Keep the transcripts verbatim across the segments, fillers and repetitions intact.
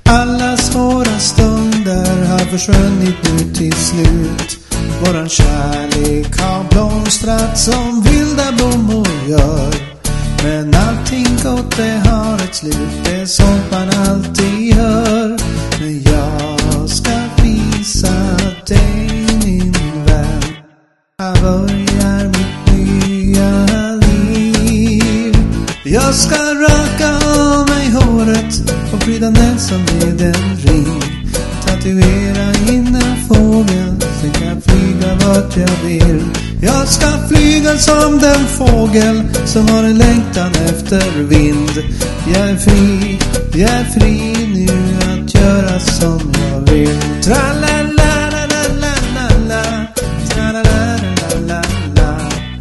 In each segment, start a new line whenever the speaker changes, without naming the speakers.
Alla svåra stunder har försvunnit nu till slut. Våran kärlek har blomstrat som vilda blommor gör. Men allting gott det har ett slut, det är sånt man alltid hör. Men jag ska visa dig min vän, jag börjar mitt nya liv. Jag ska raka av mig håret och pryda näsan med en ring. Tatuera in en fågel, sen kan jag flyga vart jag vill. Jag ska flyga som den fågel som har en längtan efter vind. Jag är fri, jag är fri nu att göra som jag vill. Tra-la-la-la-la-la-la, tra-la-la-la-la-la,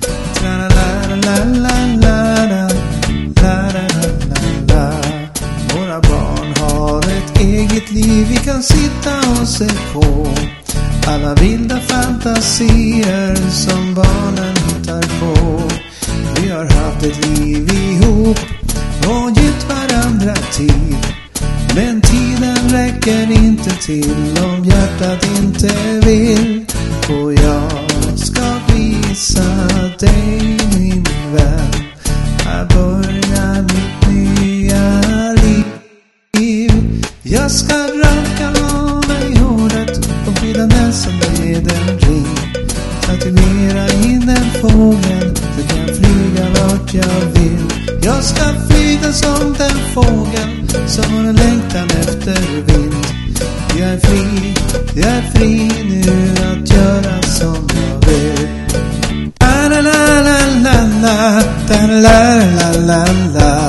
tra-la-la-la-la-la. Våra barn har ett eget liv vi kan sitta och se på. Alla vilda fantasier som barnen hittar på. Vi har haft ett liv ihop och gett varandra tid. Men tiden räcker inte till om hjärtat inte vill. Och jag ska visa dig min vän, här börjar mitt nya liv. Jag ska raka av mig håret och pryda näsan med en ring. Tatuera in en fågel, så kan jag flyga vart jag vill. Jag ska flyga som den fågel som har en längtan efter vind. Jag är fri, jag är fri nu att göra som jag vill. Ta-la-la-la-la-la, ta-la-la-la-la-la,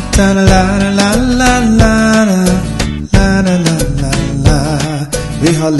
ta-la-la-la-la-la-la, la-la-la-la-la. Vi har